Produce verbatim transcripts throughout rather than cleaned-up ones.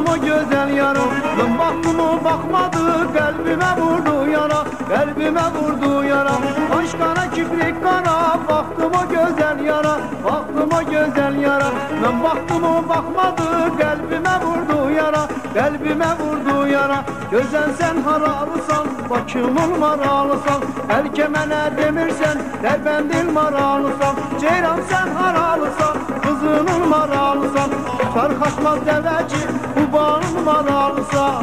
o güzel yarım. Ben baktım o bakmadı, kalbime vurdu yara, kalbime vurdu yara. Kaş kara kibrik kara, baktım o güzel yara, baktım o güzel yara. Ben baktım o bakmadı, kalbime vurdu yara, kalbime vurdu yara. Gözən sen haralısan, Bakımın maralısan, Erkemene demirsen, Derbendil maralısan. Ceyran sen haralısan, kızının maralısan. Sarkaçmaz deveci, Kubanın maralısan.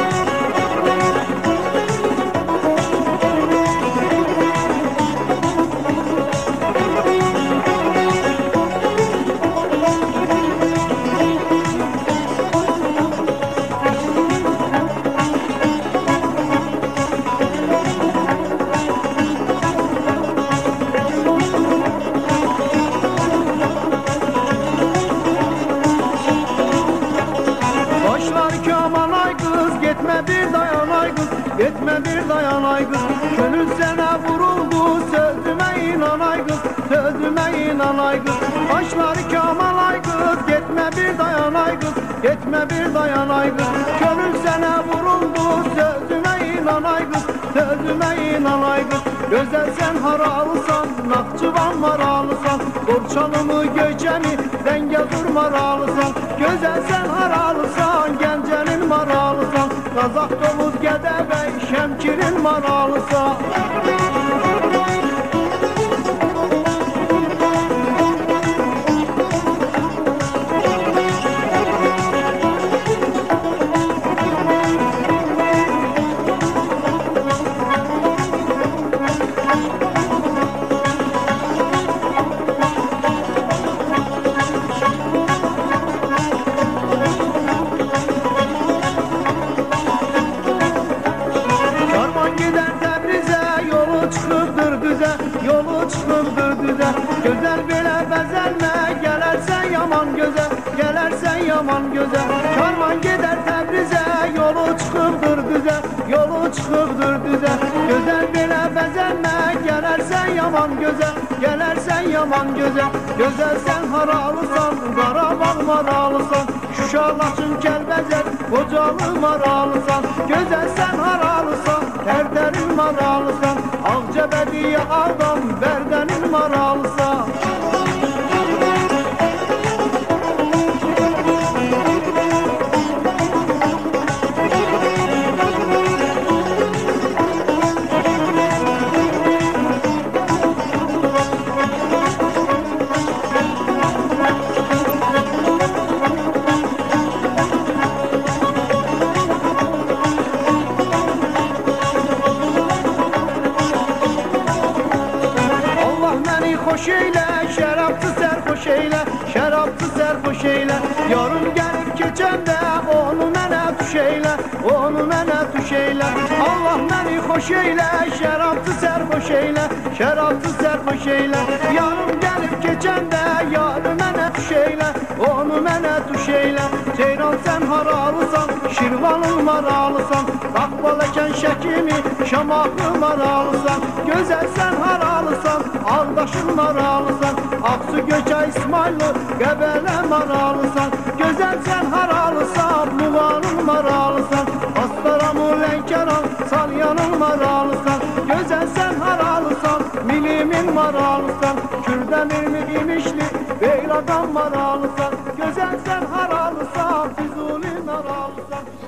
Gitme bir dayan ay kız, gitme bir dayan ay kız. Gönül sana vuruldu, sözüme inan ay kız, sözüme inan ay kız. Başları Kamal ay kız, gitme bir dayan ay kız, gitme bir dayan ay kız. Gönül sana vuruldu, sözüme inan ay kız, sözüme inan ay kız. Güzel sen haralısan, Nakçıvan maralısan. Borçalımı göçemi, Zengezur maralısan. Güzel sen haralısan, Gencenin maralısan. Kazak domuz Gədəbəy, Şəmkirin maralısan. Yolu çıkıbdır düze, güzel belə bəzəlmə. Gələrsən yaman gözəl, gələrsən yaman gözəl. Karman gedər Təbrizə, yolu çıkıbdır düze, yolu çıkıbdır düze. Güzel belə bəzəlmə, gələrsən yaman gözəl, gələrsən yaman gözəl. Gözəl sən haralısan, Qarabağ maralısan. Şuşa, Laçın, Kəlbəzər, Qocalı maralısan. Gözəl sən haralısan, Tərdərin maralısan. Ağcabədiyə adam, Bərdənin maralısan. Hoş eyle, şərabçı sərxoş eyle, şərabçı sərxoş eyle. Yarım gəlib keçəndə onu mənə tuş eyle, onu mənə tuş eyle. Allah məni xoş eyle, şərabçı sərxoş eyle, şərabçı sərxoş eyle. Yarım gəlib keçəndə yarı mənə tuş eyle, onu mənə tuş eyle. Ceyran sən haralısan, Şirvanın maralısan. Qaqbaləkən Şəkimi, Şamaxı maralısan. Gözəl sən haralısan, Ardaşın maralısan. Aksu Göçay İsmaylı, Qəbələ maralısan. Gözəl sən haralısan, Muğanın maralısan. Astaramı Lənkəran, Salyanın maralısan. Gözəl sən haralısan, Milimin maralısan. Kürdəmir mi imişli, Beyladan maralısan. Gözəl sən haralısan, Füzuli maralısan.